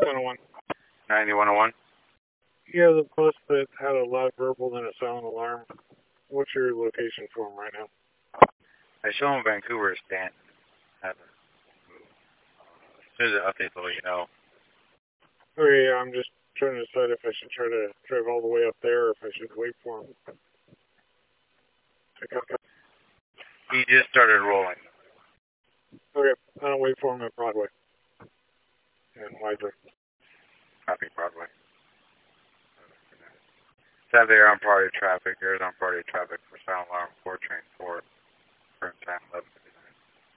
9101. 9101. Yeah, the bus that had a loud verbal and a silent alarm. What's your location for him right now? I show him Vancouver Stanton. As soon as it updates, I'll let you know. Okay, I'm just trying to decide if I should try to drive all the way up there or if I should wait for him. He just started rolling. Okay, I'll wait for him at Broadway. And Wiser. Copy Broadway. South Air on priority traffic. Air on priority traffic for silent alarm 4 train 4. Current time 11:50.